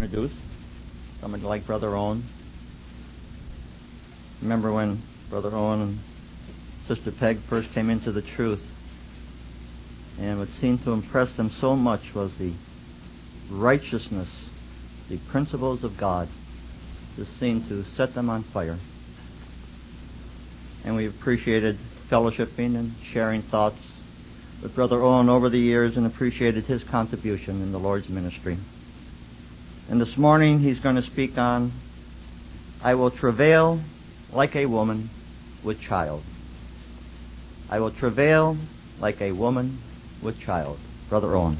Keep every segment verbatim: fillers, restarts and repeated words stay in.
introduce somebody like Brother Owen. Remember when Brother Owen and Sister Peg first came into the truth, and what seemed to impress them so much was the righteousness, the principles of God. This seemed to set them on fire. And we appreciated fellowshipping and sharing thoughts with Brother Owen over the years and appreciated his contribution in the Lord's ministry. And this morning he's going to speak on, I will travail like a woman with child. I will travail like a woman with child. Brother Owen.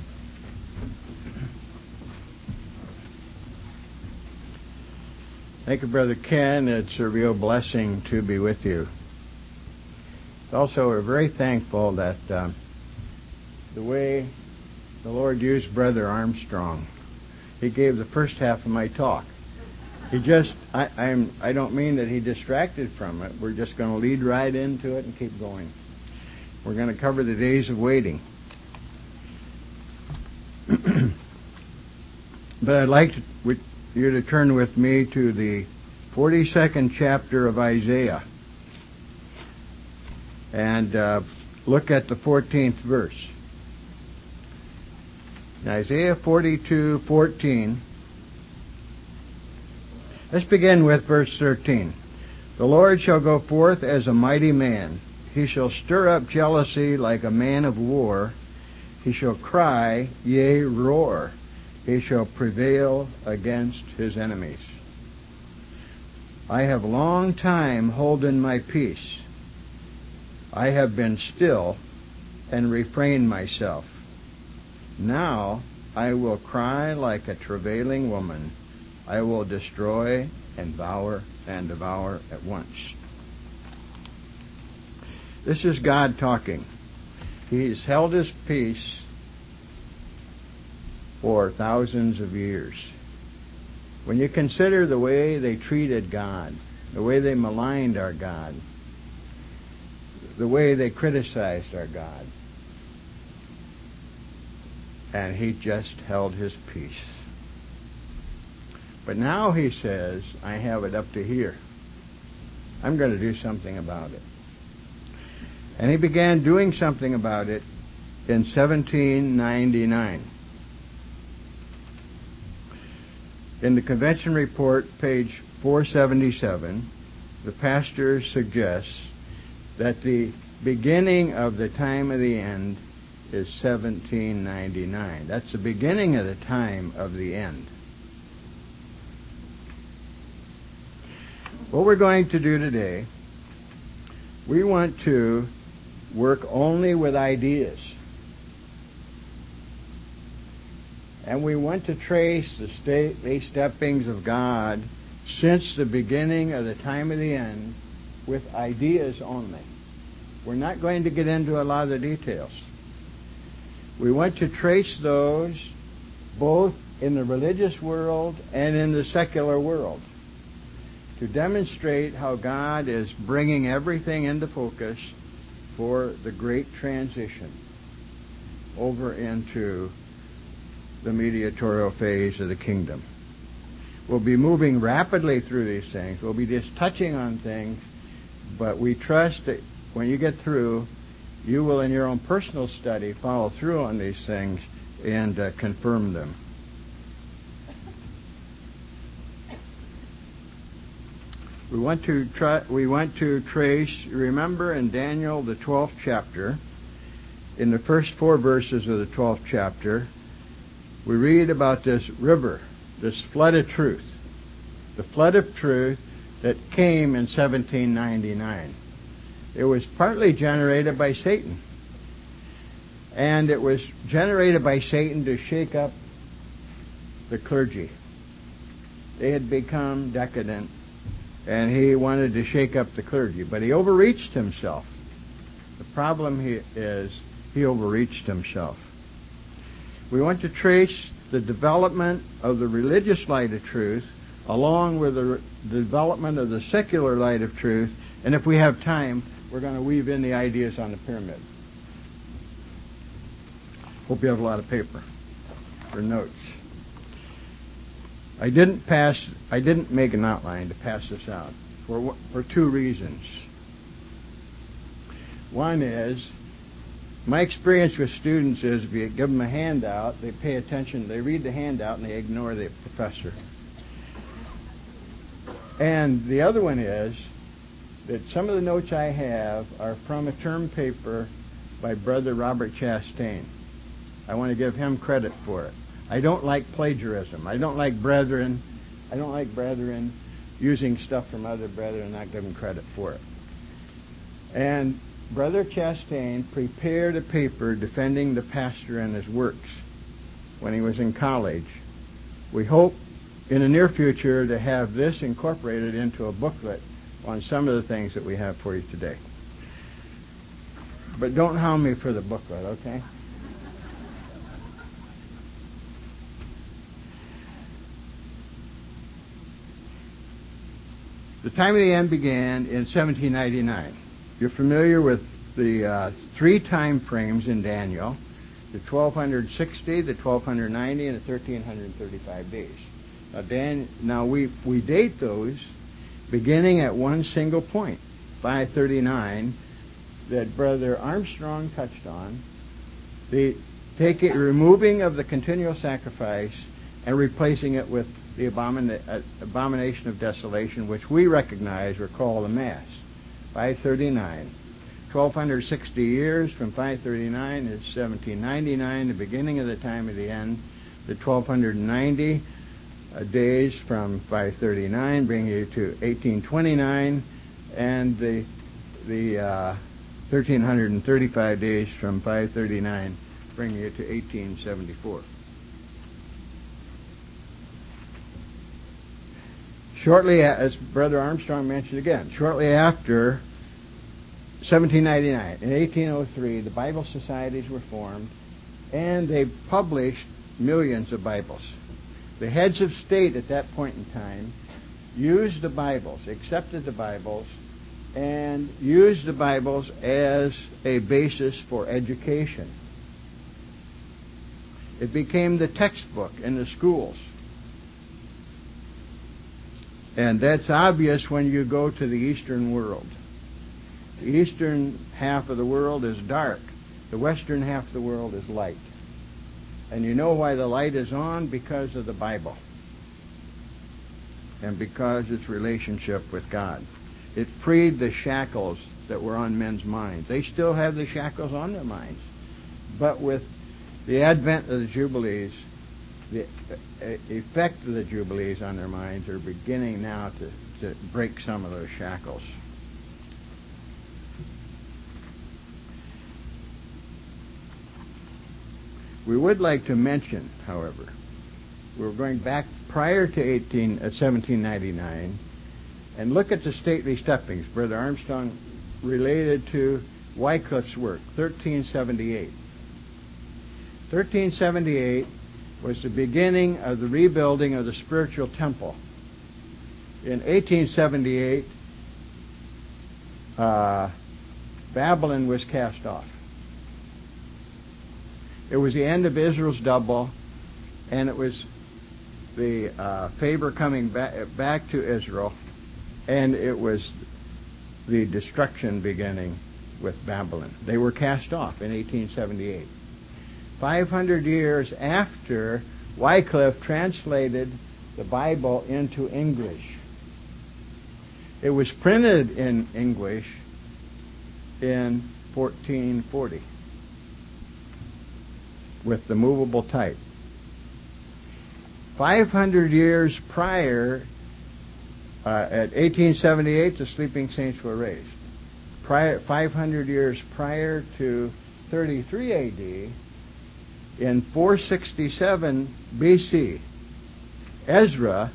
Thank you, Brother Ken. It's a real blessing to be with you. Also, we're very thankful that uh, the way the Lord used Brother Armstrong, he gave the first half of my talk. He just, I, I'm, I don't mean that he distracted from it. We're just going to lead right into it and keep going. We're going to cover the days of waiting. But I'd like to, with you to turn with me to the forty-second chapter of Isaiah and uh, look at the fourteenth verse. In Isaiah forty-two fourteen. Let's begin with verse thirteen. The Lord shall go forth as a mighty man. He shall stir up jealousy like a man of war. He shall cry, yea, roar. He shall prevail against his enemies. I have long time holden my peace. I have been still and refrained myself. Now I will cry like a travailing woman. I will destroy and devour and devour at once. This is God talking. He's held his peace for thousands of years. When you consider the way they treated God, the way they maligned our God, the way they criticized our God, and he just held his peace. But now he says, I have it up to here. I'm going to do something about it. And he began doing something about it in seventeen ninety-nine. In the Convention Report, page four seventy-seven, the pastor suggests that the beginning of the time of the end is seventeen ninety-nine. That's the beginning of the time of the end. What we're going to do today, we want to work only with ideas. And we want to trace the stately steppings of God since the beginning of the time of the end with ideas only. We're not going to get into a lot of the details. We want to trace those both in the religious world and in the secular world to demonstrate how God is bringing everything into focus for the great transition over into the mediatorial phase of the kingdom. We'll be moving rapidly through these things. We'll be just touching on things, but we trust that when you get through, you will, in your own personal study, follow through on these things and uh, confirm them. We want to try, we want to trace, remember in Daniel, the twelfth chapter, in the first four verses of the twelfth chapter, we read about this river, this flood of truth. The flood of truth that came in seventeen ninety-nine. It was partly generated by Satan. And it was generated by Satan to shake up the clergy. They had become decadent, and he wanted to shake up the clergy. But he overreached himself. The problem he is he overreached himself. We want to trace the development of the religious light of truth along with the development of the secular light of truth. And if we have time, we're going to weave in the ideas on the pyramid. Hope you have a lot of paper for notes. I didn't pass. I didn't make an outline to pass this out for for two reasons. One is, my experience with students is if you give them a handout, they pay attention, they read the handout, and they ignore the professor. And the other one is that some of the notes I have are from a term paper by Brother Robert Chastain. I want to give him credit for it. I don't like plagiarism. I don't like brethren. I don't like brethren using stuff from other brethren and not giving credit for it. And Brother Chastain prepared a paper defending the pastor and his works when he was in college. We hope in the near future to have this incorporated into a booklet on some of the things that we have for you today. But don't hound me for the booklet, okay? The time of the end began in seventeen ninety-nine. You're familiar with the uh, three time frames in Daniel, the twelve sixty, the twelve ninety, and the thirteen thirty-five days. Now, Dan, now we, we date those beginning at one single point, five thirty-nine, that Brother Armstrong touched on. The take it, removing of the continual sacrifice and replacing it with the abomina- uh, abomination of desolation, which we recognize or call the Mass. five thirty-nine. twelve sixty years from five thirty-nine is seventeen ninety-nine, the beginning of the time of the end. The twelve ninety uh, days from five thirty-nine bring you to eighteen twenty-nine, and the the uh, thirteen thirty-five days from five thirty-nine bring you to eighteen seventy-four. Shortly, as Brother Armstrong mentioned again, shortly after seventeen ninety-nine, in eighteen oh three, the Bible societies were formed, and they published millions of Bibles. The heads of state at that point in time used the Bibles, accepted the Bibles, and used the Bibles as a basis for education. It became the textbook in the schools. And that's obvious when you go to the Eastern world. The eastern half of the world is dark. The western half of the world is light. And you know why the light is on? Because of the Bible. And because its relationship with God. It freed the shackles that were on men's minds. They still have the shackles on their minds. But with the advent of the Jubilees, the effect of the Jubilees on their minds are beginning now to, to break some of those shackles. We would like to mention, however, we're going back prior to eighteen, uh, seventeen ninety-nine and look at the stately steppings. Brother Armstrong related to Wycliffe's work, thirteen seventy-eight. thirteen seventy-eight was the beginning of the rebuilding of the spiritual temple. In eighteen seventy-eight, uh, Babylon was cast off. It was the end of Israel's double, and it was the uh, favor coming back, back to Israel, and it was the destruction beginning with Babylon. They were cast off in eighteen seventy-eight. five hundred years after Wycliffe translated the Bible into English. It was printed in English in fourteen forty with the movable type. five hundred years prior, uh, at eighteen seventy-eight, the sleeping saints were raised. Prior, five hundred years prior to thirty-three A D, in four sixty-seven B C, Ezra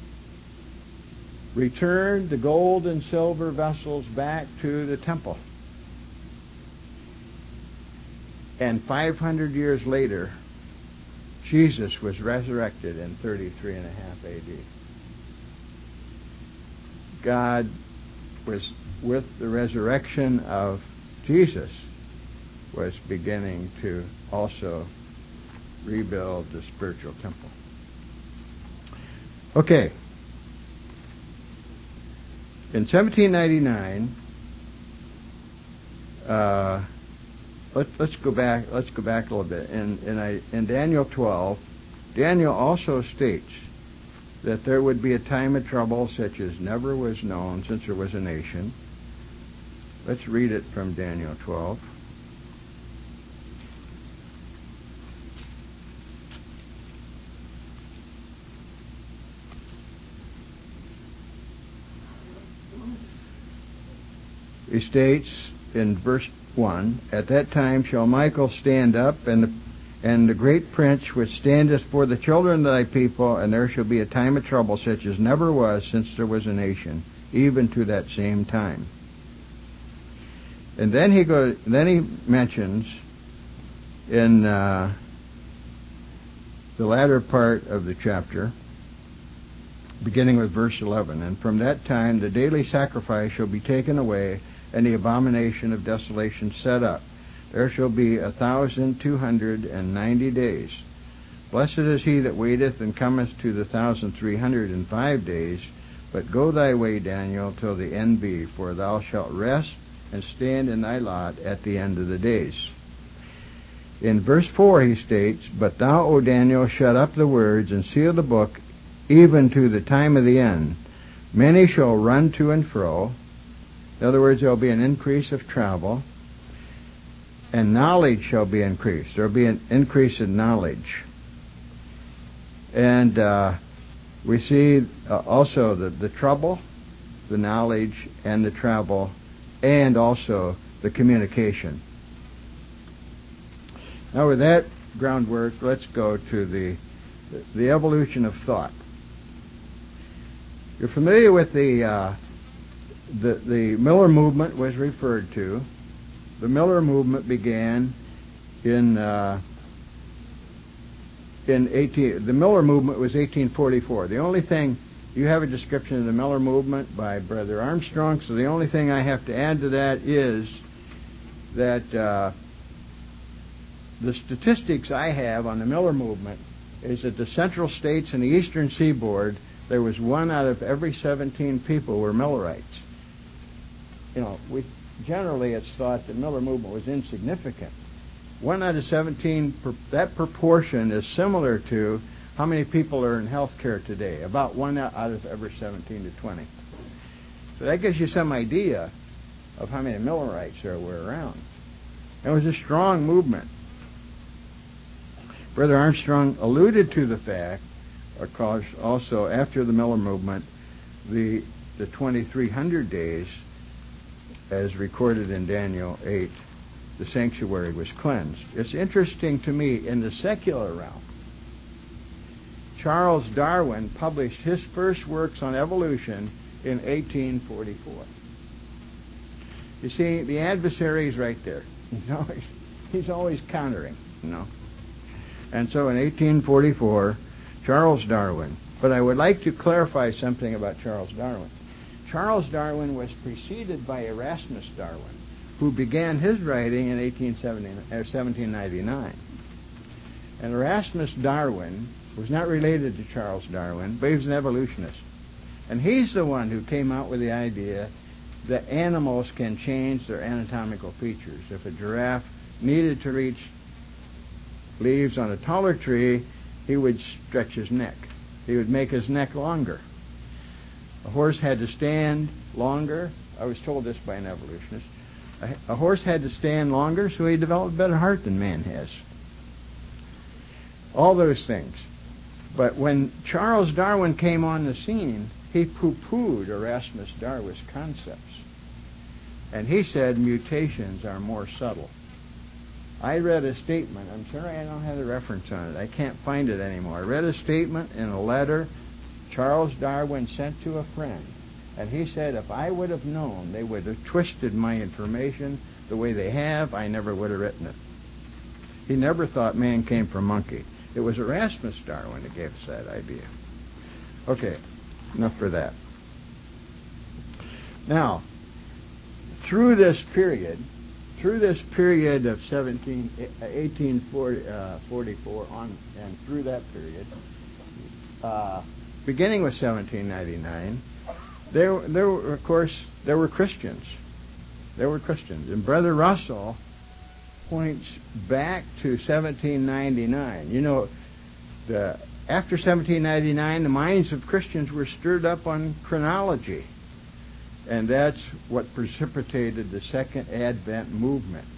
returned the gold and silver vessels back to the temple. And five hundred years later, Jesus was resurrected in thirty-three and a half A D. God was, with the resurrection of Jesus, was beginning to also rebuild the spiritual temple. Okay. In seventeen ninety-nine, uh, let, let's go back. Let's go back a little bit. In in, I, in Daniel twelve, Daniel also states that there would be a time of trouble such as never was known since there was a nation. Let's read it from Daniel twelve. He states in verse one, "At that time shall Michael stand up, and the, and the great prince which standeth for the children of thy people, and there shall be a time of trouble such as never was since there was a nation, even to that same time." And then he goes. Then he mentions in uh, the latter part of the chapter, beginning with verse eleven, "And from that time the daily sacrifice shall be taken away, and the abomination of desolation set up. There shall be a thousand two hundred and ninety days. Blessed is he that waiteth and cometh to the thousand three hundred and five days. But go thy way, Daniel, till the end be, for thou shalt rest and stand in thy lot at the end of the days." In verse four he states, "But thou, O Daniel, shut up the words and seal the book, even to the time of the end. Many shall run to and fro." In other words, there will be an increase of travel, and knowledge shall be increased. There will be an increase in knowledge. And uh, we see uh, also the, the trouble, the knowledge, and the travel, and also the communication. Now with that groundwork, let's go to the, the evolution of thought. You're familiar with the... Uh, The, the Miller movement was referred to. The Miller movement began in uh, in eighteen. The Miller movement was eighteen forty-four. The only thing you have a description of the Miller movement by Brother Armstrong. So the only thing I have to add to that is that uh, the statistics I have on the Miller movement is that the Central States and the Eastern Seaboard, there was one out of every seventeen people were Millerites. You know, we generally it's thought the Miller movement was insignificant. One out of seventeen, that proportion is similar to how many people are in health care today. About one out of every seventeen to twenty. So that gives you some idea of how many Millerites there were around. It was a strong movement. Brother Armstrong alluded to the fact, of course, also after the Miller movement, the the twenty-three hundred days, as recorded in Daniel eight, the sanctuary was cleansed. It's interesting to me, in the secular realm, Charles Darwin published his first works on evolution in eighteen forty-four. You see, the adversary is right there. He's always, he's always countering, you know. And so in eighteen forty-four, Charles Darwin. But I would like to clarify something about Charles Darwin. Charles Darwin was preceded by Erasmus Darwin, who began his writing in seventeen ninety-nine. And Erasmus Darwin was not related to Charles Darwin, but he was an evolutionist. And he's the one who came out with the idea that animals can change their anatomical features. If a giraffe needed to reach leaves on a taller tree, he would stretch his neck. He would make his neck longer. A horse had to stand longer. I was told this by an evolutionist. A, a horse had to stand longer, so he developed a better heart than man has. All those things. But when Charles Darwin came on the scene, he poo-pooed Erasmus Darwin's concepts. And he said mutations are more subtle. I read a statement. I'm sorry I don't have the reference on it. I can't find it anymore. I read a statement in a letter Charles Darwin sent to a friend. And he said, if I would have known they would have twisted my information the way they have, I never would have written it. He never thought man came from monkey. It was Erasmus Darwin that gave us that idea. Okay, enough for that. Now, through this period, through this period of eighteen forty-four on, and through that period, uh, beginning with seventeen ninety-nine, there, there were, of course, there were Christians. There were Christians. And Brother Russell points back to seventeen ninety-nine. You know, the, after seventeen ninety-nine, the minds of Christians were stirred up on chronology. And that's what precipitated the Second Advent movement.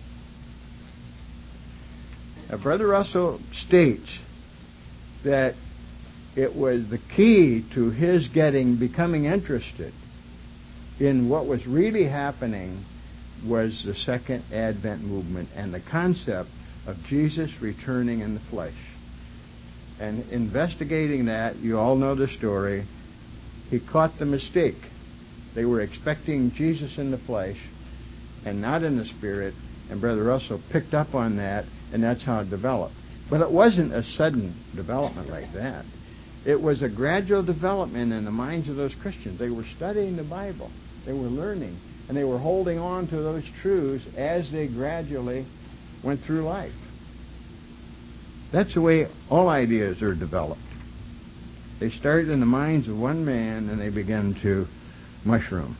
Now, Brother Russell states that it was the key to his getting, becoming interested in what was really happening was the Second Advent movement and the concept of Jesus returning in the flesh. And investigating that, you all know the story, he caught the mistake. They were expecting Jesus in the flesh and not in the spirit, and Brother Russell picked up on that, and that's how it developed. But it wasn't a sudden development like that. It was a gradual development in the minds of those Christians. They were studying the Bible. They were learning, and they were holding on to those truths as they gradually went through life. That's the way all ideas are developed. They start in the minds of one man, and they begin to mushroom.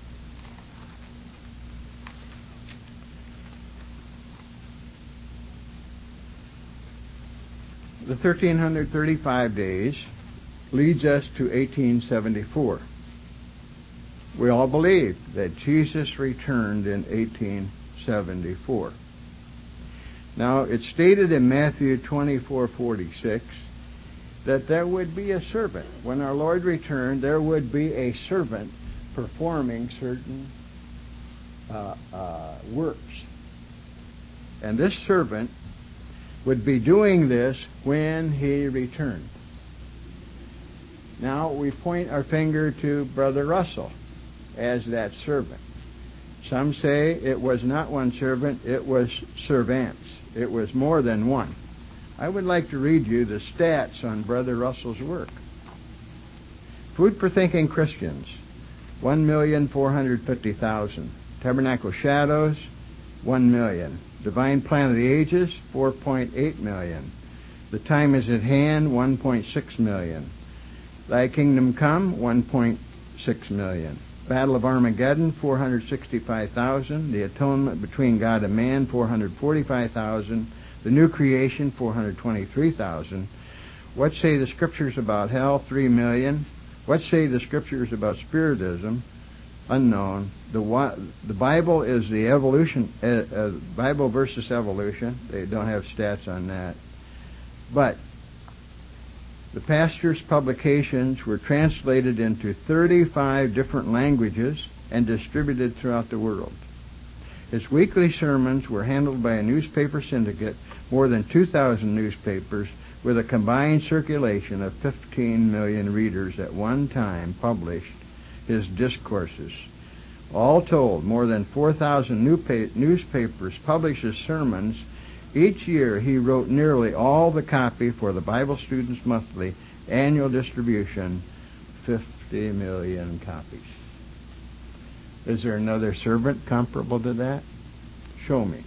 The thirteen thirty-five days leads us to eighteen seventy-four. We all believe that Jesus returned in eighteen seventy-four. Now, it's stated in Matthew twenty-four forty-six that there would be a servant. When our Lord returned, there would be a servant performing certain uh, uh, works. And this servant would be doing this when he returned. Now, we point our finger to Brother Russell as that servant. Some say it was not one servant, it was servants. It was more than one. I would like to read you the stats on Brother Russell's work. Food for Thinking Christians, one million four hundred fifty thousand. Tabernacle Shadows, one million. Divine Plan of the Ages, four point eight million. The Time is at Hand, one point six million. Thy Kingdom Come, one point six million. Battle of Armageddon, four hundred sixty-five thousand. The Atonement Between God and Man, four hundred forty-five thousand. The New Creation, four hundred twenty-three thousand. What Say the Scriptures About Hell, three million. What Say the Scriptures About Spiritism, unknown. The the Bible is the evolution, uh, uh, Bible versus evolution. They don't have stats on that. But the pastor's publications were translated into thirty-five different languages and distributed throughout the world. His weekly sermons were handled by a newspaper syndicate, more than two thousand newspapers, with a combined circulation of fifteen million readers at one time published his discourses. All told, more than four thousand new pa- newspapers published his sermons. Each year he wrote nearly all the copy for the Bible Students Monthly annual distribution, fifty million copies. Is there another servant comparable to that? Show me.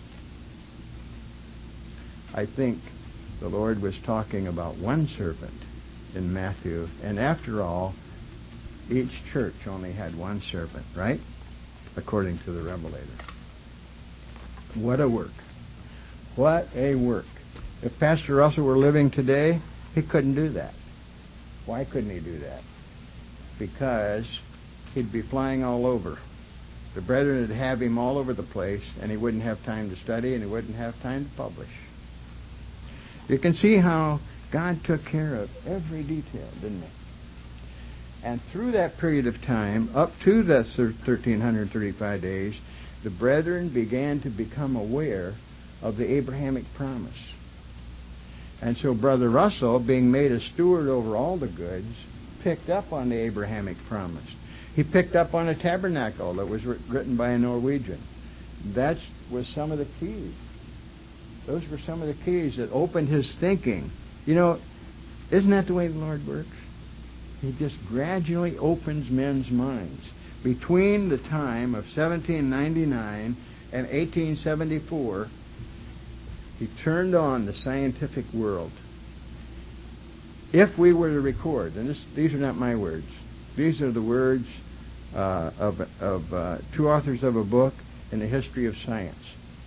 I think the Lord was talking about one servant in Matthew, and after all, each church only had one servant, right? According to the Revelator. What a work. What a work. If Pastor Russell were living today, he couldn't do that. Why couldn't he do that? Because he'd be flying all over. The brethren would have him all over the place, and he wouldn't have time to study, and he wouldn't have time to publish. You can see how God took care of every detail, didn't he? And through that period of time, up to the thirteen thirty-five days, the brethren began to become aware of the Abrahamic promise. And so Brother Russell, being made a steward over all the goods, picked up on the Abrahamic promise. He picked up on a tabernacle that was written by a Norwegian. That was some of the keys. Those were some of the keys that opened his thinking. You know, isn't that the way the Lord works? He just gradually opens men's minds. Between the time of seventeen ninety-nine and eighteen seventy-four, he turned on the scientific world. if we were to record, and this, these are not my words, these are the words uh, of, of uh, two authors of a book in the history of science.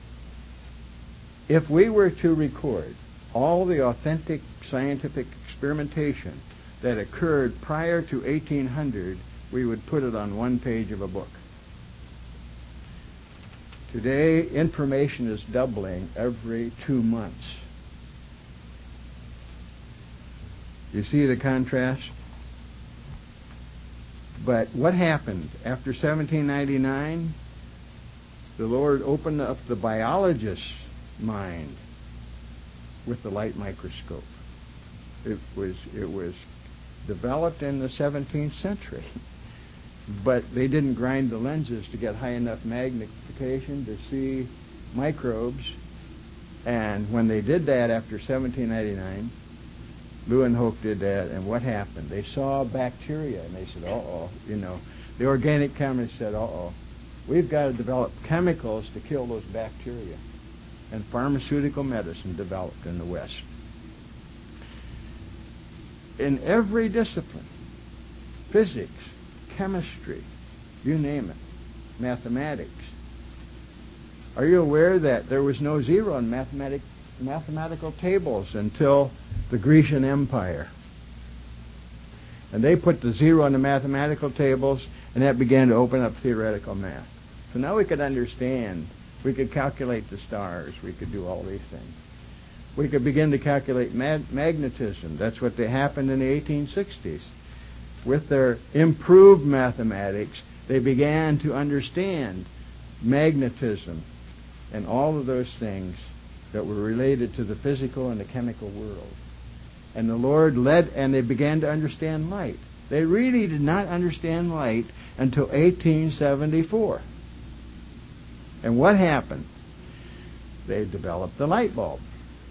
If we were to record all the authentic scientific experimentation that occurred prior to eighteen hundred, we would put it on one page of a book. Today, information is doubling every two months. You see the contrast? But what happened after seventeen ninety-nine? The Lord opened up the biologist's mind with the light microscope. It was it was developed in the seventeenth century, but they didn't grind the lenses to get high enough magnification to see microbes. And when they did that after seventeen ninety-nine, Leeuwenhoek did that, and what happened? They saw bacteria, and they said, uh-oh, you know. The organic chemists said, uh-oh, we've got to develop chemicals to kill those bacteria. And pharmaceutical medicine developed in the West. In every discipline, physics, chemistry, you name it, mathematics. Are you aware that there was no zero in mathematic, mathematical tables until the Grecian Empire? And they put the zero in the mathematical tables, and that began to open up theoretical math. So now we could understand. We could calculate the stars. We could do all these things. We could begin to calculate mag- magnetism. That's what they happened in the eighteen sixties. With their improved mathematics, they began to understand magnetism and all of those things that were related to the physical and the chemical world. And the Lord led, and they began to understand light. They really did not understand light until eighteen seventy-four. And what happened? They developed the light bulb.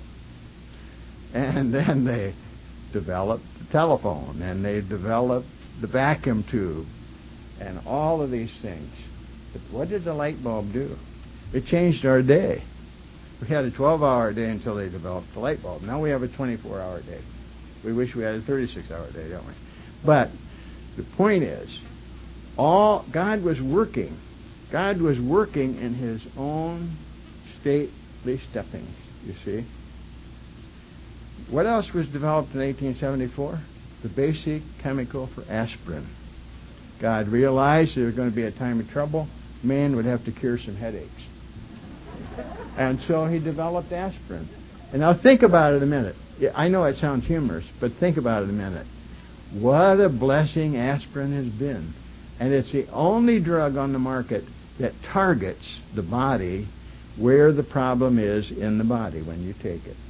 And then they developed the telephone, and they developed the vacuum tube, and all of these things. But what did the light bulb do? It changed our day. We had a twelve-hour day until they developed the light bulb. Now we have a twenty-four hour day. We wish we had a thirty-six hour day, don't we? But the point is, all God was working. God was working in His own stately steppings, you see. What else was developed in eighteen seventy-four? The basic chemical for aspirin. God realized there was going to be a time of trouble. Man would have to cure some headaches. And so He developed aspirin. And now think about it a minute. I know it sounds humorous, but think about it a minute. What a blessing aspirin has been. And it's the only drug on the market that targets the body where the problem is in the body when you take it.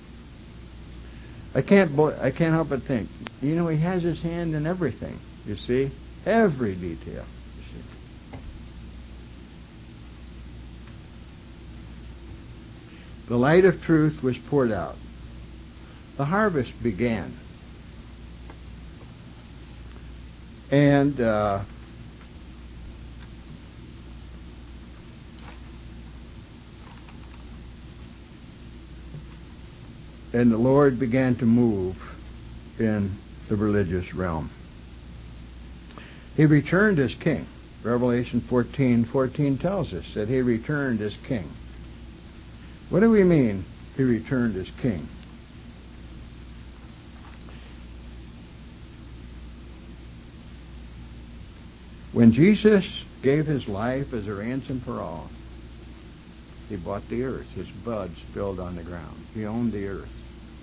I can't bo- I can't help but think, you know, He has His hand in everything, you see? Every detail, you see. The light of truth was poured out. The harvest began. And uh, and the Lord began to move in the religious realm. He returned as king. Revelation fourteen fourteen tells us that He returned as king. What do we mean He returned as king? When Jesus gave His life as a ransom for all, He bought the earth. His blood spilled on the ground. He owned the earth.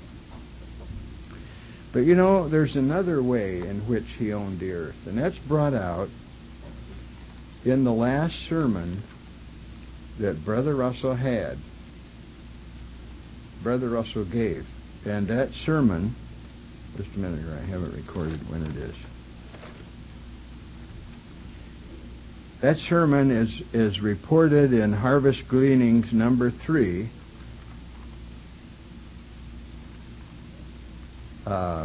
But you know, there's another way in which He owned the earth, and that's brought out in the last sermon that Brother Russell had. Brother Russell gave. And that sermon, just a minute here, I have it recorded when it is. That sermon is, is reported in Harvest Gleanings number three, uh,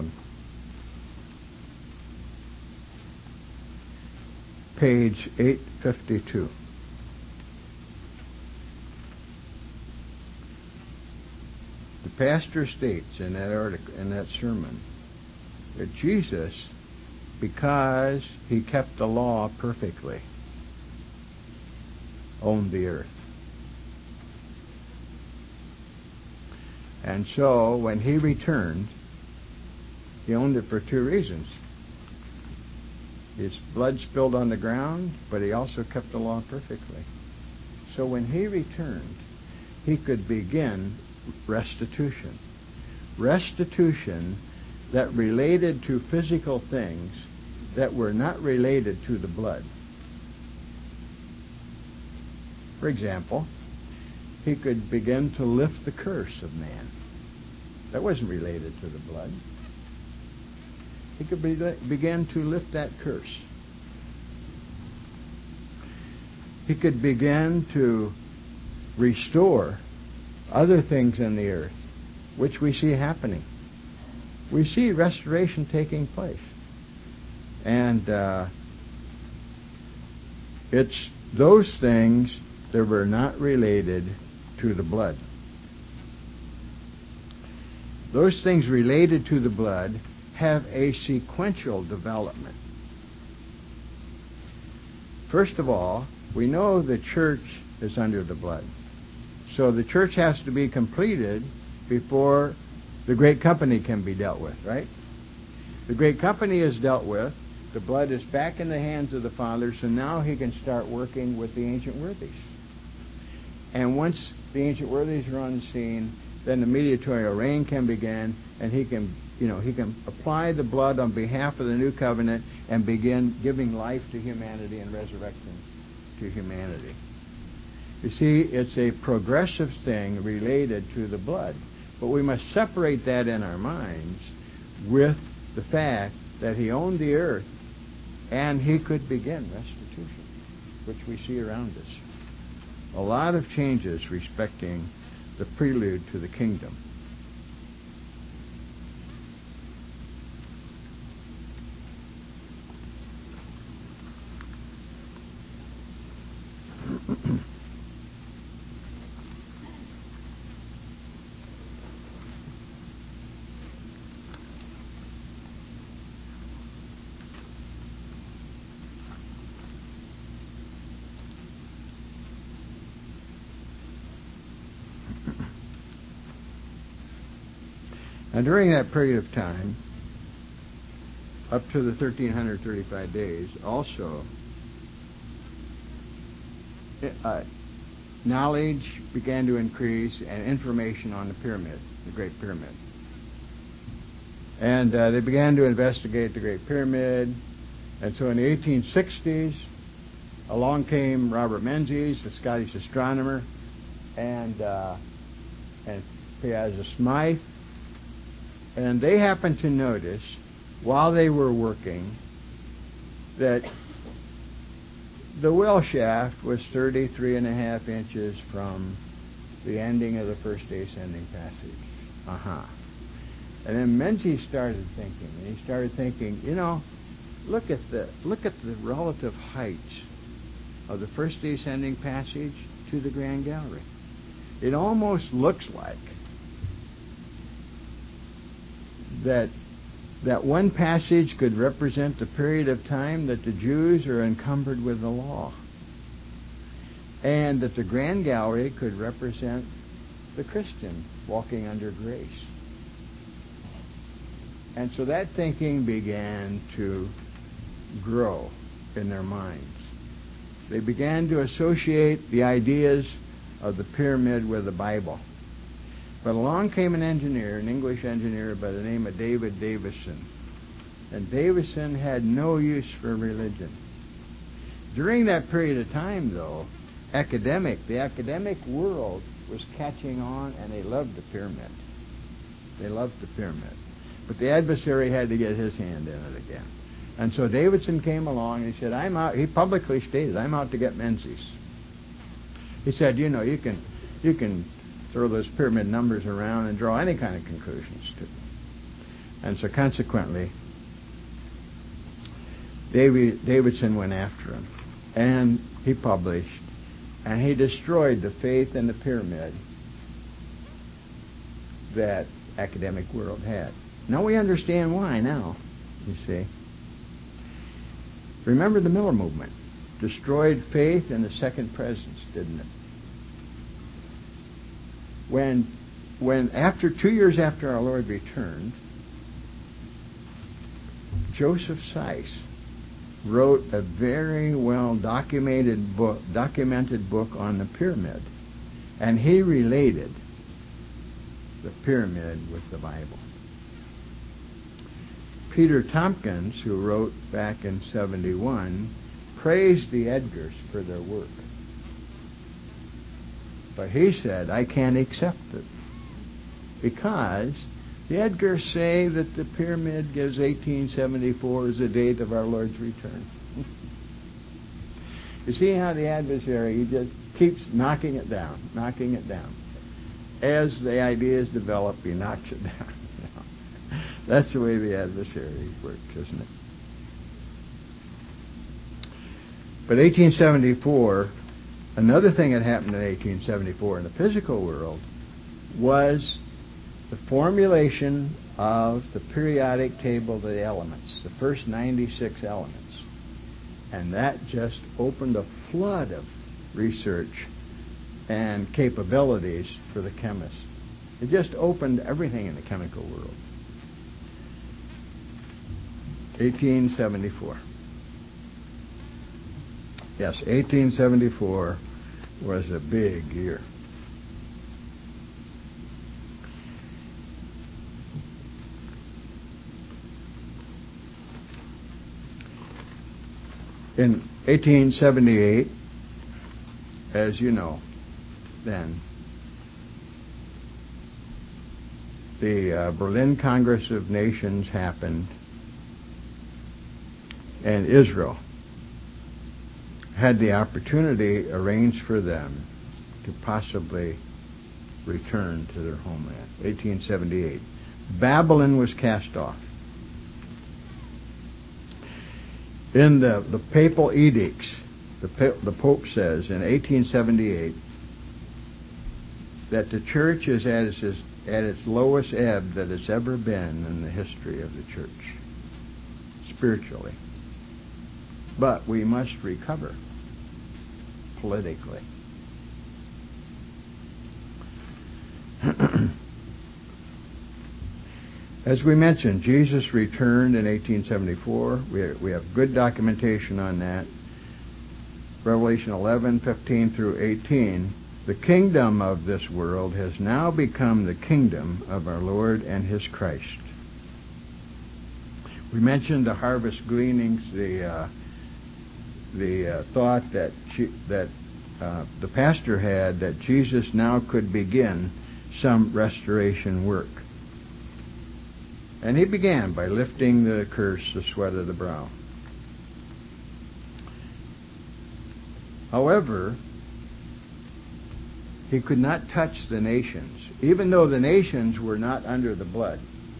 page eight fifty-two. The pastor states in that article, in that sermon, that Jesus, because he kept the law perfectly, owned the earth. And so when he returned, he owned it for two reasons. His blood spilled on the ground, but he also kept the law perfectly. So when he returned, he could begin restitution. Restitution that related to physical things that were not related to the blood. For example, he could begin to lift the curse of man. That wasn't related to the blood. He could be, begin to lift that curse. He could begin to restore other things in the earth, which we see happening. We see restoration taking place. And uh, it's those things that were not related to the blood. Those things related to the blood have a sequential development. First of all, we know the church is under the blood. So the church has to be completed before the great company can be dealt with, right? The great company is dealt with. The blood is back in the hands of the Father, so now he can start working with the ancient worthies. And once the ancient worthies are on the scene, then the mediatorial reign can begin, and he can, you know, he can apply the blood on behalf of the new covenant and begin giving life to humanity and resurrection to humanity. You see, it's a progressive thing related to the blood. But we must separate that in our minds with the fact that he owned the earth and he could begin restitution, which we see around us. A lot of changes respecting the prelude to the kingdom. Now, during that period of time, up to the thirteen thirty-five days, also, uh, knowledge began to increase and information on the pyramid, the Great Pyramid. And uh, they began to investigate the Great Pyramid. And so in the eighteen sixties, along came Robert Menzies, the Scottish astronomer, and, uh, and Piazza Smythe. And they happened to notice, while they were working, that the well shaft was thirty-three and a half inches from the ending of the first ascending passage. Uh-huh. And then Menzies started thinking, and he started thinking, you know, look at the look at the relative heights of the first ascending passage to the Grand Gallery. It almost looks like that that one passage could represent the period of time that the Jews are encumbered with the law, and that the Grand Gallery could represent the Christian walking under grace. And so that thinking began to grow in their minds. They began to associate the ideas of the pyramid with the Bible. But along came an engineer, an English engineer by the name of David Davison. And Davison had no use for religion. During that period of time, though, academic, the academic world was catching on, and they loved the pyramid. They loved the pyramid. But the adversary had to get his hand in it again. And so Davison came along and he said, I'm out, he publicly stated, I'm out to get Menzies. He said, you know, you can, you can throw those pyramid numbers around and draw any kind of conclusions to them. And so consequently, David, Davidson went after him. And he published. And he destroyed the faith in the pyramid that academic world had. Now we understand why now, you see. Remember the Miller movement. Destroyed faith in the second presence, didn't it? When, when after two years after our Lord returned, Joseph Seiss wrote a very well documented book, documented book on the pyramid, and he related the pyramid with the Bible. Peter Tompkins, who wrote back in seventy-one, praised the Edgars for their work. But he said, I can't accept it, because the Edgars say that the pyramid gives eighteen seventy-four as the date of our Lord's return. You see how the adversary, he just keeps knocking it down, knocking it down. As the ideas develop, he knocks it down. You know? That's the way the adversary works, isn't it? But eighteen seventy-four, another thing that happened in eighteen seventy-four in the physical world was the formulation of the periodic table of the elements, the first ninety-six elements. And that just opened a flood of research and capabilities for the chemists. It just opened everything in the chemical world. eighteen seventy-four. Yes, eighteen seventy-four was a big year. In eighteen seventy-eight, as you know, then, the uh, Berlin Congress of Nations happened, and Israel had the opportunity arranged for them to possibly return to their homeland. eighteen seventy-eight. Babylon was cast off. In the, the papal edicts, the, the Pope says in eighteen seventy-eight that the church is at its, at its lowest ebb that it's ever been in the history of the church, spiritually. But we must recover politically. As we mentioned, Jesus returned in eighteen seventy-four. We, we have good documentation on that. Revelation eleven, fifteen through eighteen. The kingdom of this world has now become the kingdom of our Lord and His Christ. We mentioned the harvest gleanings, the uh, the uh, thought that she, that uh, the pastor had that Jesus now could begin some restoration work. And he began by lifting the curse, the sweat of the brow. However, he could not touch the nations, even though the nations were not under the blood.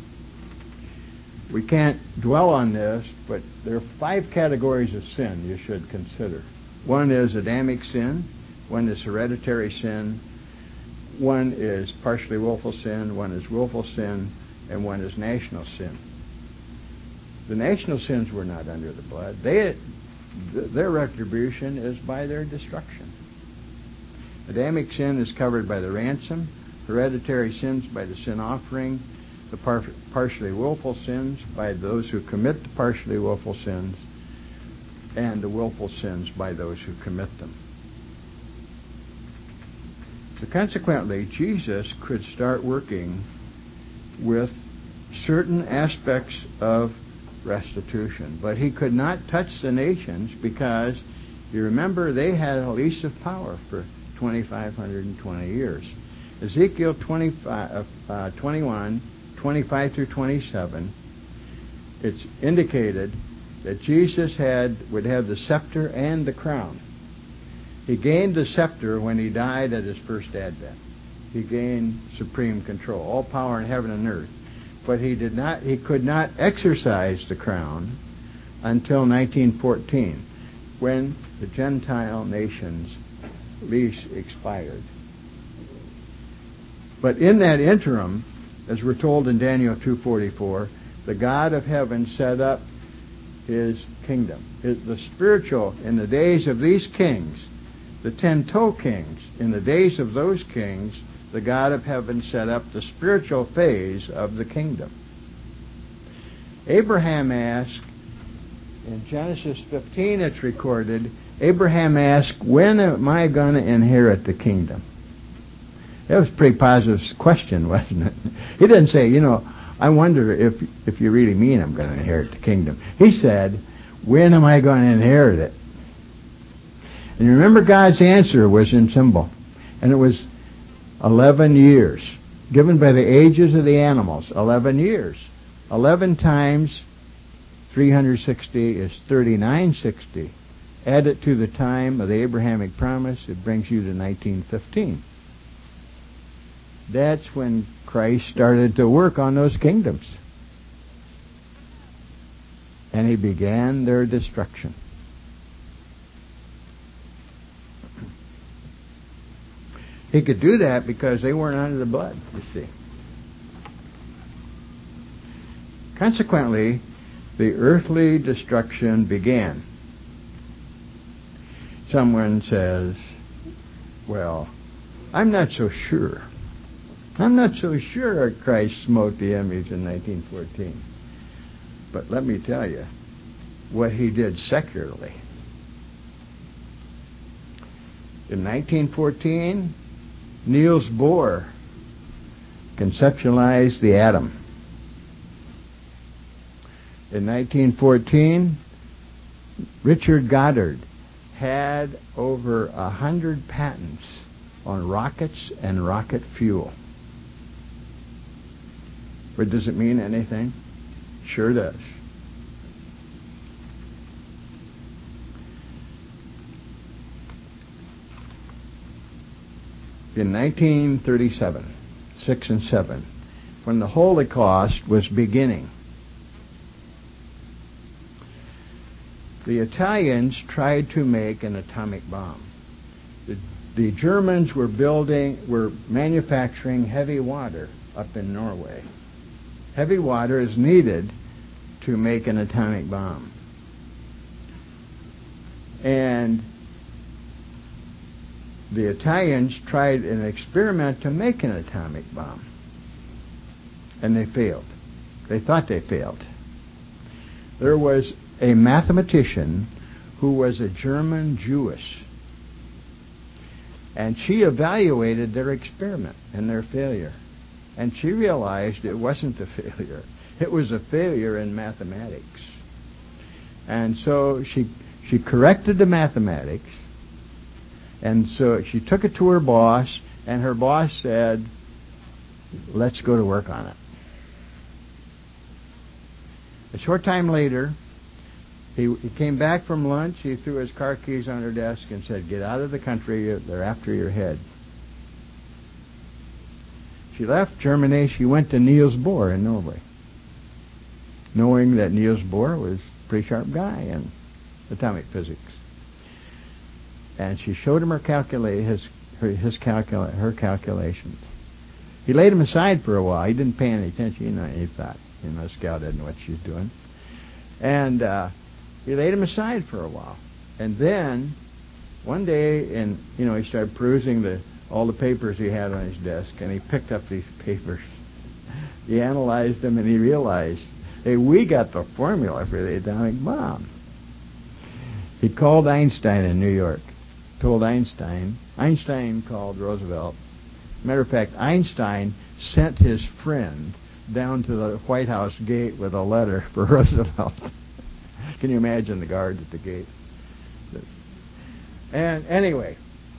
We can't dwell on this, but there are five categories of sin you should consider. One is Adamic sin, one is hereditary sin, one is partially willful sin, one is willful sin, and one is national sin. The national sins were not under the blood. They, their retribution is by their destruction. Adamic sin is covered by the ransom, hereditary sins by the sin offering, the par- partially willful sins by those who commit the partially willful sins, and the willful sins by those who commit them. So consequently, Jesus could start working with certain aspects of restitution, but he could not touch the nations because, you remember, they had a lease of power for two thousand five hundred twenty years. Ezekiel twenty-five, uh, twenty-one, twenty-five through twenty-seven, it's indicated that Jesus had would have the scepter and the crown. He gained the scepter when he died at his first advent. He gained supreme control, all power in heaven and earth. But he did not. He could not exercise the crown until nineteen fourteen, when the Gentile nations' lease expired. But in that interim, as we're told in Daniel two forty-four, the God of heaven set up his kingdom. His, the spiritual, in the days of these kings, the ten-toe kings, in the days of those kings, the God of heaven set up the spiritual phase of the kingdom. Abraham asked, in Genesis fifteen it's recorded, Abraham asked, when am I going to inherit the kingdom? That was a pretty positive question, wasn't it? He didn't say, you know, I wonder if if you really mean I'm going to inherit the kingdom. He said, when am I going to inherit it? And you remember God's answer was in symbol. And it was eleven years, given by the ages of the animals. eleven years. eleven times three hundred sixty is thirty-nine sixty. Add it to the time of the Abrahamic promise, it brings you to nineteen fifteen. That's when Christ started to work on those kingdoms. And he began their destruction. He could do that because they weren't under the blood, you see. Consequently, the earthly destruction began. Someone says, well, I'm not so sure. I'm not so sure Christ smote the image in nineteen fourteen. But let me tell you what he did secularly. In nineteen fourteen, Niels Bohr conceptualized the atom. In nineteen fourteen, Richard Goddard had over a hundred patents on rockets and rocket fuel. But does it mean anything? Sure does. In nineteen thirty-seven, six and seven, when the Holocaust was beginning, the Italians tried to make an atomic bomb. The, the Germans were building, were manufacturing heavy water up in Norway. Heavy water is needed to make an atomic bomb. And the Italians tried an experiment to make an atomic bomb. And they failed. They thought they failed. There was a mathematician who was a German Jewess. And she evaluated their experiment and their failure. And she realized it wasn't a failure. It was a failure in mathematics. And so she she corrected the mathematics. And so she took it to her boss, and her boss said, let's go to work on it. A short time later, he, he came back from lunch, he threw his car keys on her desk and said, get out of the country, they're after your head. She left Germany, she went to Niels Bohr in Norway, knowing that Niels Bohr was a pretty sharp guy in atomic physics. And she showed him her calculate his her his calcula- her calculations. He laid them aside for a while. He didn't pay any attention. You know, he thought, you know, Scout doesn't know what she's doing. And uh, he laid them aside for a while. And then one day, and you know, he started perusing the all the papers he had on his desk, and he picked up these papers. He analyzed them, and he realized, hey, we got the formula for the atomic bomb. He called Einstein in New York. Told Einstein. Einstein called Roosevelt. Matter of fact, Einstein sent his friend down to the White House gate with a letter for Roosevelt. Can you imagine the guard at the gate? And anyway,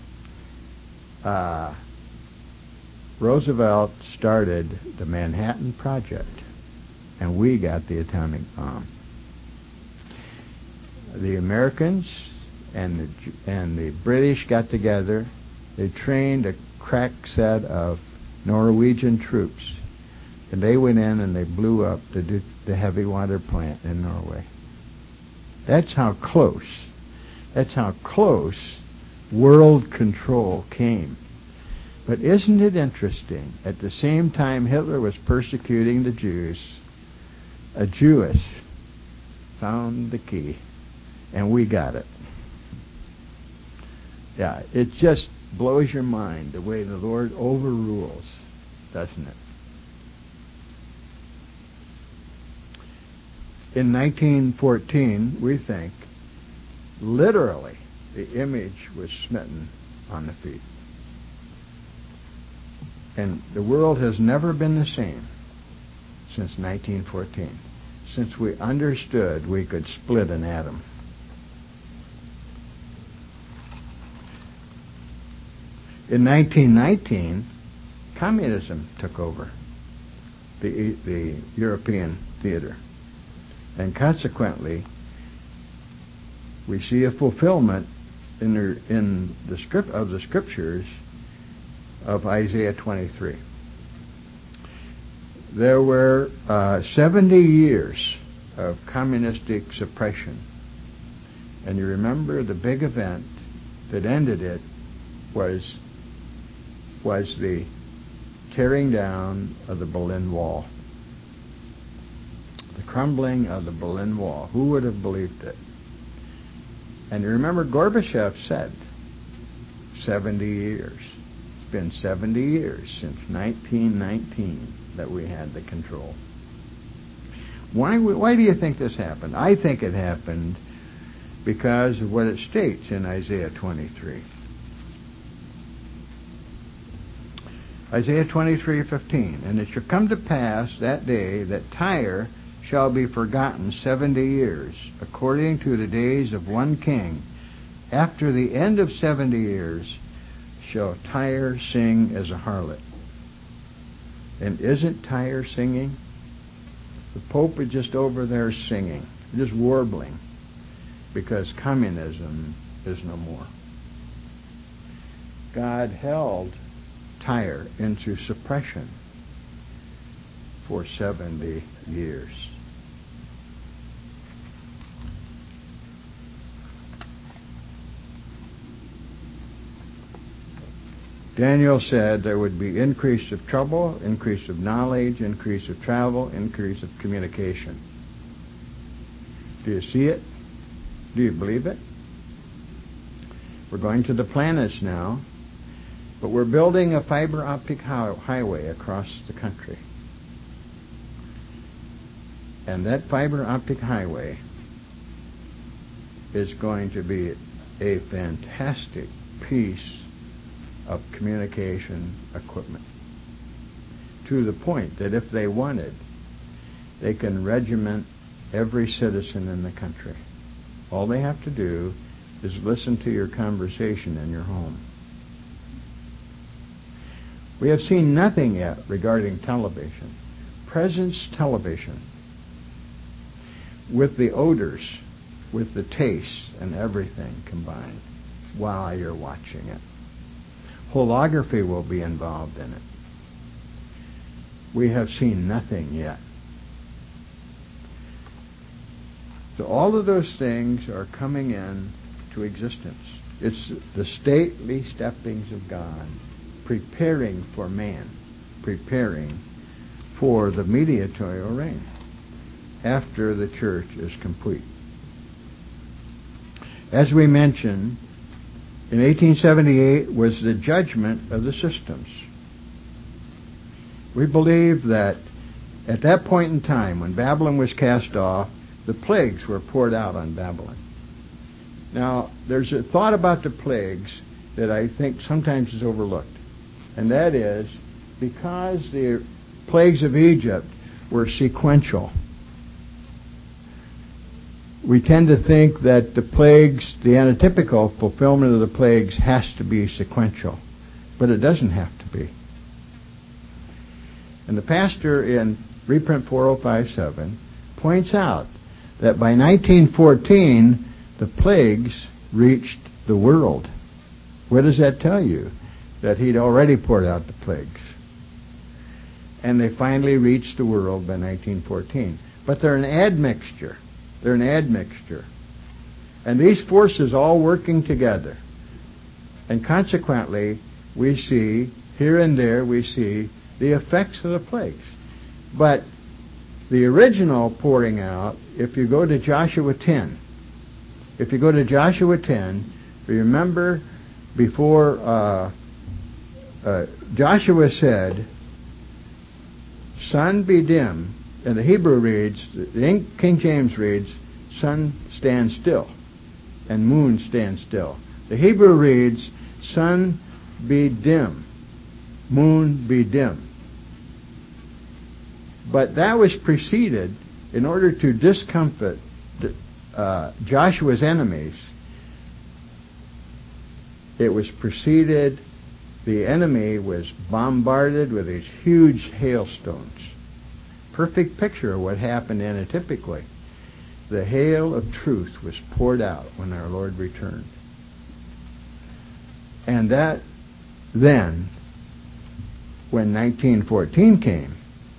uh, Roosevelt started the Manhattan Project, and we got the atomic bomb. The Americans and the, and the British got together. They trained a crack set of Norwegian troops, and they went in and they blew up the, the heavy water plant in Norway. That's how close, that's how close world control came. But isn't it interesting? At the same time Hitler was persecuting the Jews, a Jewess found the key, and we got it. Yeah, it just blows your mind the way the Lord overrules, doesn't it? In nineteen fourteen, we think, literally, the image was smitten on the feet. And the world has never been the same since nineteen fourteen, since we understood we could split an atom. In nineteen nineteen, communism took over the, the European theater. And consequently, we see a fulfillment in the, in the script of the scriptures of Isaiah twenty-three. There were uh, seventy years of communistic suppression. And you remember the big event that ended it was, was the tearing down of the Berlin Wall. The crumbling of the Berlin Wall. Who would have believed it? And you remember Gorbachev said, seventy years. It's been seventy years since nineteen nineteen that we had the control. Why, why do you think this happened? I think it happened because of what it states in Isaiah twenty-three. Isaiah twenty-three fifteen. And it shall come to pass that day that Tyre shall be forgotten seventy years, according to the days of one king. After the end of seventy years shall Tyre sing as a harlot. And isn't Tyre singing? The Pope is just over there singing, just warbling, because communism is no more. God held Tyre into suppression for seventy years. Daniel said there would be increase of trouble, increase of knowledge, increase of travel, increase of communication. Do you see it? Do you believe it? We're going to the planets now, but we're building a fiber optic highway across the country. And that fiber optic highway is going to be a fantastic piece of communication equipment, to the point that if they wanted, they can regiment every citizen in the country. All they have to do is listen to your conversation in your home. We have seen nothing yet regarding television. Presence television, with the odors, with the tastes and everything combined while you're watching it. Holography will be involved in it. We have seen nothing yet. So all of those things are coming in to existence. It's the stately steppings of God preparing for man, preparing for the mediatorial reign after the church is complete. As we mentioned, in eighteen seventy-eight was the judgment of the systems. We believe that at that point in time, when Babylon was cast off, the plagues were poured out on Babylon. Now, there's a thought about the plagues that I think sometimes is overlooked, and that is because the plagues of Egypt were sequential. We tend to think that the plagues, the antitypical fulfillment of the plagues has to be sequential, but it doesn't have to be. And the pastor in reprint four oh five seven points out that by nineteen fourteen, the plagues reached the world. What does that tell you? That he'd already poured out the plagues. And they finally reached the world by nineteen fourteen. But they're an admixture. They're an admixture. And these forces all working together. And consequently, we see here and there we see the effects of the plagues. But the original pouring out, if you go to Joshua ten, if you go to Joshua ten, remember before uh, uh, Joshua said, sun be dim, and the Hebrew reads, the King James reads, sun stand still, and moon stand still. The Hebrew reads, sun be dim, moon be dim. But that was preceded, in order to discomfort uh, Joshua's enemies, it was preceded, the enemy was bombarded with these huge hailstones. Perfect picture of what happened antitypically. The hail of truth was poured out when our Lord returned. And that then, when nineteen fourteen came,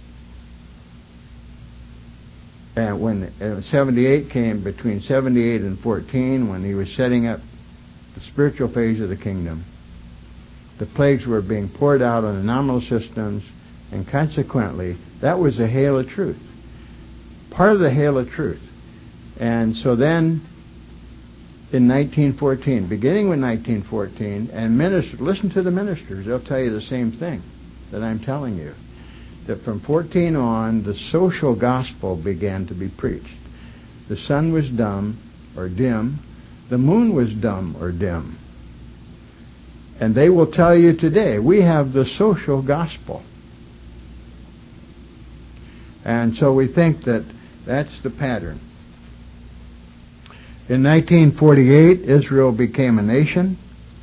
and when uh, seventy-eight came, between seventy-eight and fourteen, when he was setting up the spiritual phase of the kingdom, the plagues were being poured out on the nominal systems, and consequently, that was the hail of truth. Part of the hail of truth. And so then, in nineteen fourteen, beginning with nineteen fourteen, and ministers, listen to the ministers, they'll tell you the same thing that I'm telling you. That from fourteen on, the social gospel began to be preached. The sun was dumb or dim. The moon was dumb or dim. And they will tell you today, we have the social gospel. And so we think that that's the pattern. In nineteen forty-eight, Israel became a nation.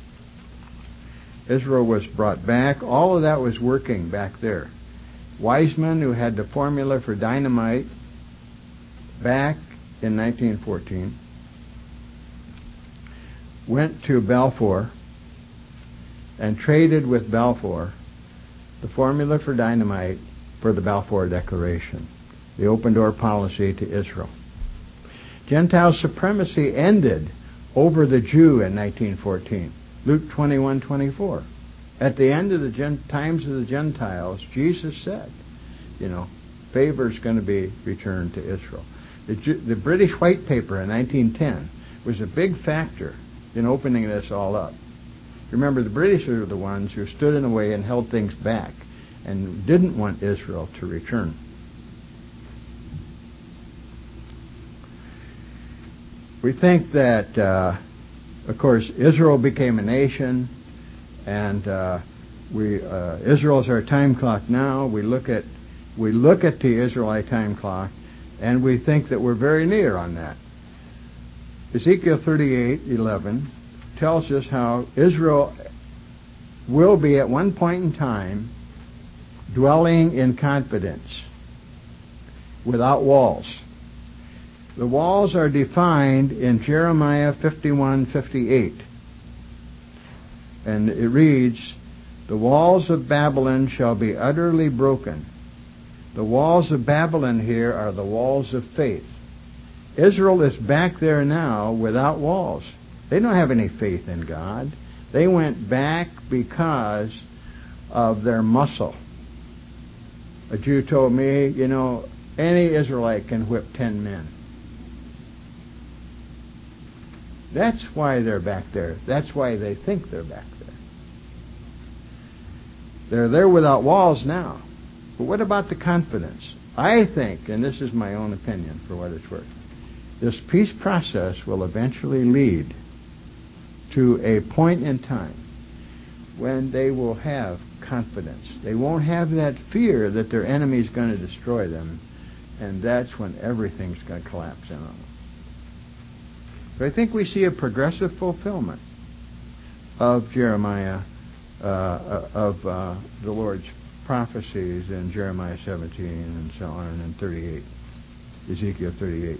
Israel was brought back. All of that was working back there. Wiseman, who had the formula for dynamite back in nineteen fourteen, went to Balfour and traded with Balfour the formula for dynamite for the Balfour Declaration, the open door policy to Israel. Gentile supremacy ended over the Jew in nineteen fourteen. Luke twenty-one twenty-four. At the end of the gen- times of the Gentiles, Jesus said, you know, favor is going to be returned to Israel. The, Ju- the British White Paper in nineteen ten was a big factor in opening this all up. Remember, the British are the ones who stood in the way and held things back and didn't want Israel to return. We think that, uh, of course, Israel became a nation, and uh, we uh, Israel is our time clock now. We look at we look at the Israelite time clock, and we think that we're very near on that. Ezekiel thirty-eight eleven tells us how Israel will be at one point in time dwelling in confidence, without walls. The walls are defined in Jeremiah fifty-one fifty-eight. And it reads, the walls of Babylon shall be utterly broken. The walls of Babylon here are the walls of faith. Israel is back there now without walls. They don't have any faith in God. They went back because of their muscle. A Jew told me, you know, any Israelite can whip ten men. That's why they're back there. That's why they think they're back there. They're there without walls now. But what about the confidence? I think, and this is my own opinion for what it's worth, this peace process will eventually lead to a point in time when they will have confidence. They won't have that fear that their enemy is going to destroy them, and that's when everything's going to collapse in on them. But I think we see a progressive fulfillment of Jeremiah, uh, of uh, the Lord's prophecies in Jeremiah seventeen and so on, and thirty-eight, Ezekiel thirty-eight.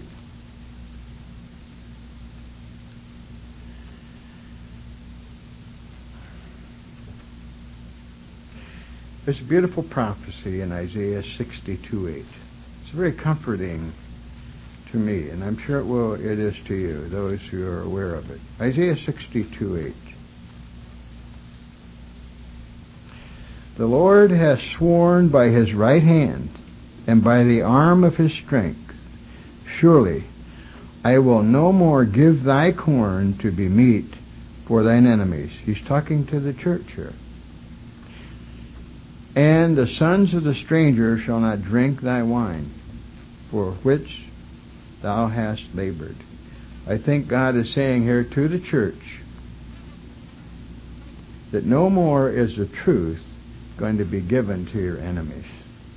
There's a beautiful prophecy in Isaiah sixty-two eight. It's very comforting to me, and I'm sure it will. It is to you, those who are aware of it. Isaiah sixty-two eight. The Lord has sworn by his right hand and by the arm of his strength, surely I will no more give thy corn to be meat for thine enemies. He's talking to the church here. And the sons of the stranger shall not drink thy wine, for which thou hast labored. I think God is saying here to the church that no more is the truth going to be given to your enemies.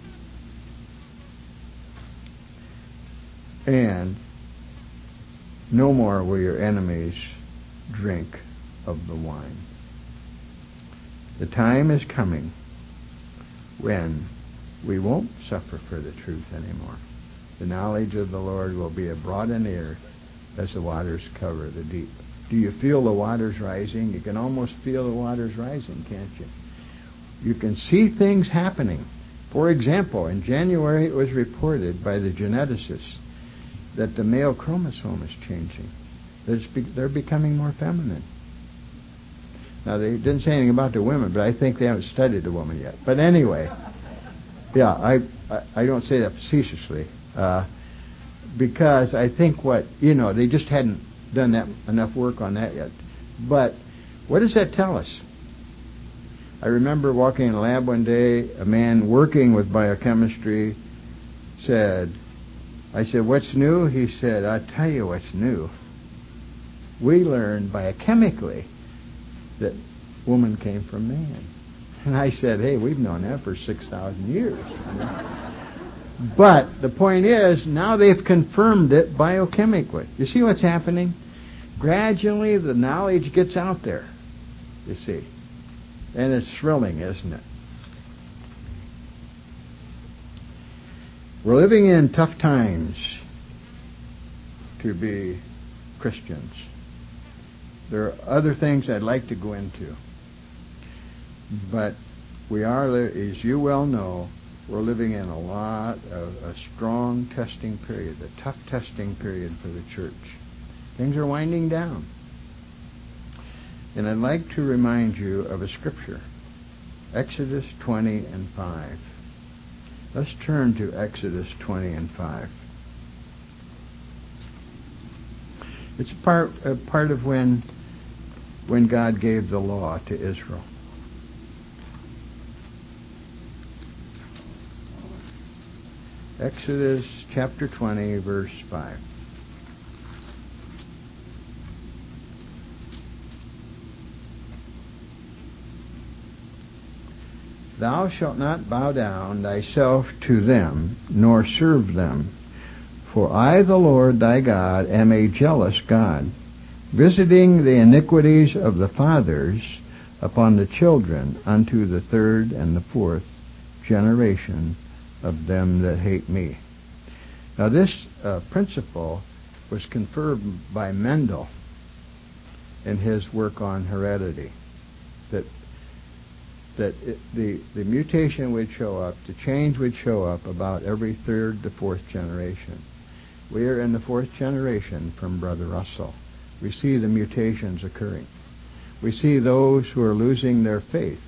And no more will your enemies drink of the wine. The time is coming when we won't suffer for the truth anymore. The knowledge of the Lord will be abroad in the earth as the waters cover the deep. Do you feel the waters rising? You can almost feel the waters rising, can't you? You can see things happening. For example, in January it was reported by the geneticists that the male chromosome is changing. They're becoming more feminine. Now, they didn't say anything about the women, but I think they haven't studied the woman yet. But anyway, yeah, I I, I don't say that facetiously, uh, because I think what, you know, they just hadn't done that enough work on that yet. But what does that tell us? I remember walking in a lab one day, a man working with biochemistry said, I said, what's new? He said, I'll tell you what's new. We learned biochemically that woman came from man. And I said, hey, we've known that for six thousand years. But the point is, now they've confirmed it biochemically. You see what's happening? Gradually the knowledge gets out there, you see. And it's thrilling, isn't it? We're living in tough times to be Christians. There are other things I'd like to go into. But we are, as you well know, we're living in a lot of a strong testing period, a tough testing period for the church. Things are winding down. And I'd like to remind you of a scripture, Exodus twenty and five. Let's turn to Exodus twenty and five. It's part, a part of when, when God gave the law to Israel. Exodus chapter twenty, verse five. Thou shalt not bow down thyself to them, nor serve them. For I, the Lord thy God, am a jealous God, visiting the iniquities of the fathers upon the children unto the third and the fourth generation of them that hate me. Now this uh, principle was confirmed by Mendel in his work on heredity, that that it, the, the mutation would show up, the change would show up about every third to fourth generation. We are in the fourth generation from Brother Russell. We see the mutations occurring. We see those who are losing their faith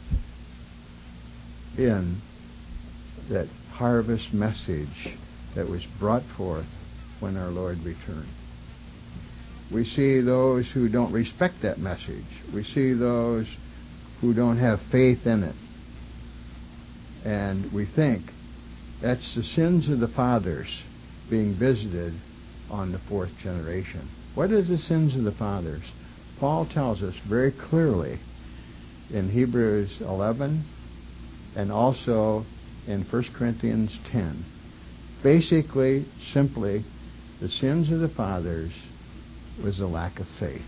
in that harvest message that was brought forth when our Lord returned. We see those who don't respect that message. We see those who don't have faith in it. And we think that's the sins of the fathers being visited on the fourth generation. What are the sins of the fathers? Paul tells us very clearly in Hebrews eleven and also in First Corinthians ten. Basically, simply, the sins of the fathers was a lack of faith.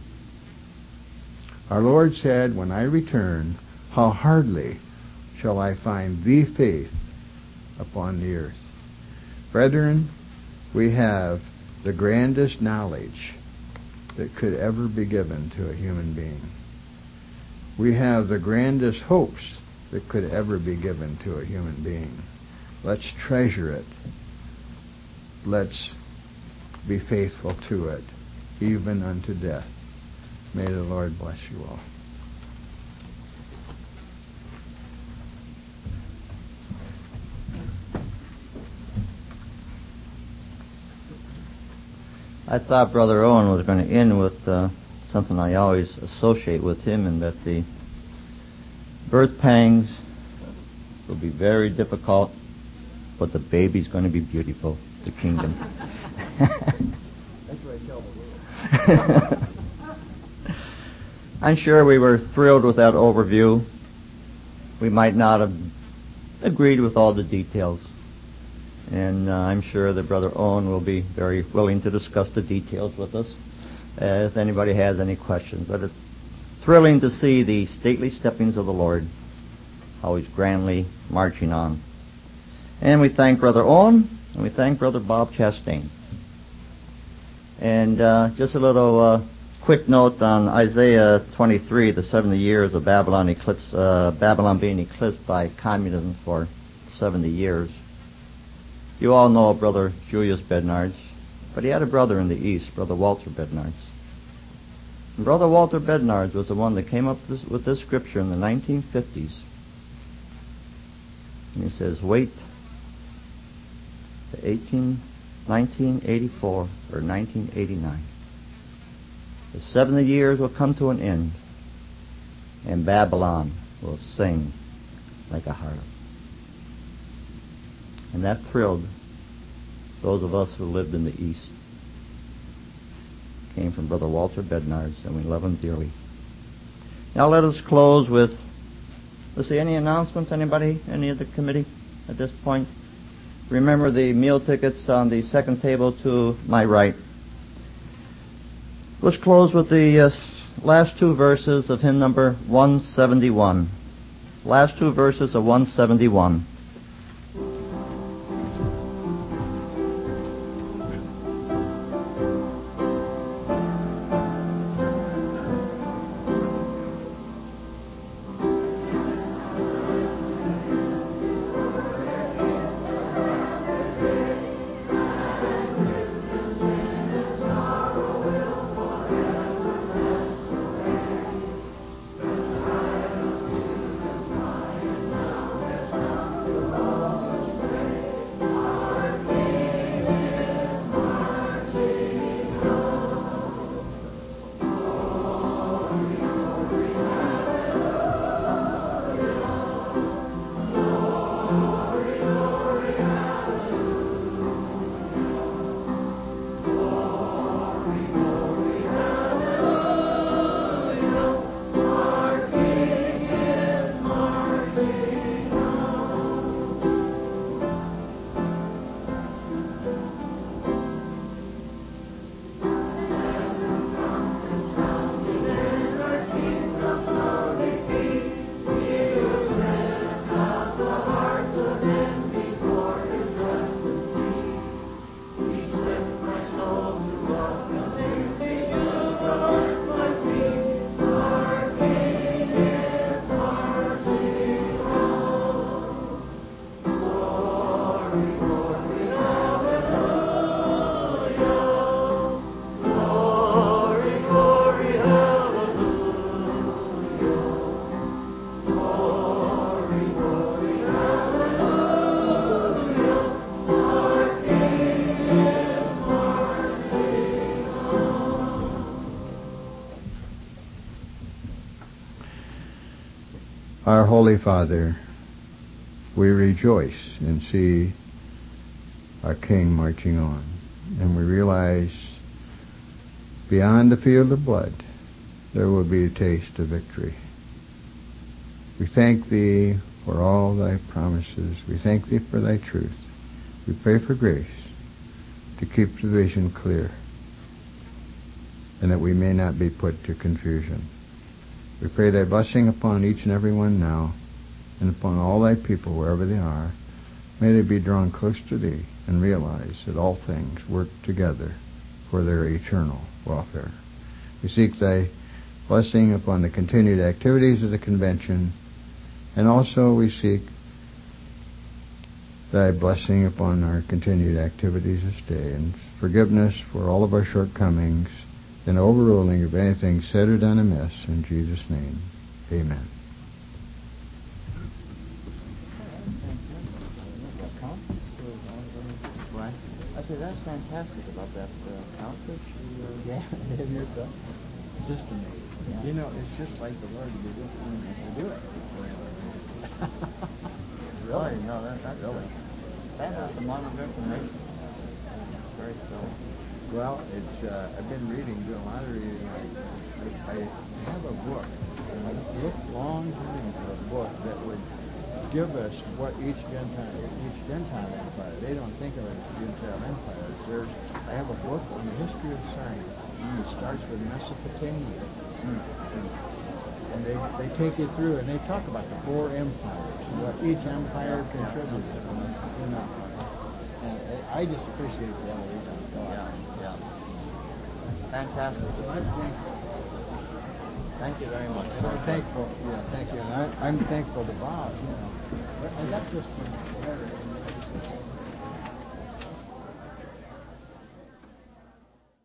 Our Lord said, when I return, how hardly shall I find thee faith upon the earth. Brethren, we have the grandest knowledge that could ever be given to a human being. We have the grandest hopes that could ever be given to a human being. Let's treasure it. Let's be faithful to it, even unto death. May the Lord bless you all. I thought Brother Owen was going to end with uh, something I always associate with him, and that the birth pangs will be very difficult, but the baby's going to be beautiful, the kingdom. That's what I tell the world. I'm sure we were thrilled with that overview. We might not have agreed with all the details. And uh, I'm sure that Brother Owen will be very willing to discuss the details with us uh, if anybody has any questions. But it's thrilling to see the stately steppings of the Lord, how He's grandly marching on. And we thank Brother Owen, and we thank Brother Bob Chastain. And uh, just a little uh, quick note on Isaiah twenty-three, the seventy years of Babylon eclipse, uh, Babylon being eclipsed by communism for seventy years. You all know Brother Julius Bednarz, but he had a brother in the East, Brother Walter Bednarz. And Brother Walter Bednarz was the one that came up this, with this scripture in the nineteen fifties. And he says, wait to eighteen, nineteen eighty-four or nineteen eighty-nine. The seventy years will come to an end, and Babylon will sing like a harlot. And that thrilled those of us who lived in the East. Came from Brother Walter Bednarz, and we love him dearly. Now let us close with, let's see, any announcements? Anybody? Any of the committee at this point? Remember the meal tickets on the second table to my right. Let's close with the uh, last two verses of hymn number one seventy-one. Last two verses of one seventy-one. Our Holy Father, we rejoice and see our King marching on, and we realize beyond the field of blood there will be a taste of victory. We thank Thee for all Thy promises. We thank Thee for Thy truth. We pray for grace to keep the vision clear, and that we may not be put to confusion. We pray Thy blessing upon each and every one now, and upon all Thy people wherever they are. May they be drawn close to Thee and realize that all things work together for their eternal welfare. We seek Thy blessing upon the continued activities of the convention, and also we seek Thy blessing upon our continued activities this day, and forgiveness for all of our shortcomings, and overruling of anything said or done amiss. In Jesus' name, amen. I Okay, that's fantastic about that uh, outfit. You, uh, Yeah, have you thought? Just amazing. Yeah. You know, it's just like the Lord be with me to do it. Really? No, that, that's Really. a fabulous amount of information. Very so. Well, it's. Uh, I've been reading, doing a lot of reading. I, I, I have a book. I've looked long time for a book that would give us what each Gentile, each Gentile empire. They don't think of it as Gentile empires. There's. I have a book on the history of science. Mm. It starts with Mesopotamia, Mm. and they they take you through and they talk about the four empires, what each empire Yeah, contributed. yeah. You know, and I just appreciate the evolution. So Yeah, yeah. Fantastic. So I'm thankful. Thank you very much. And I'm thankful. Yeah, thank you. And I, I'm thankful to Bob. You know, I got this from Mary.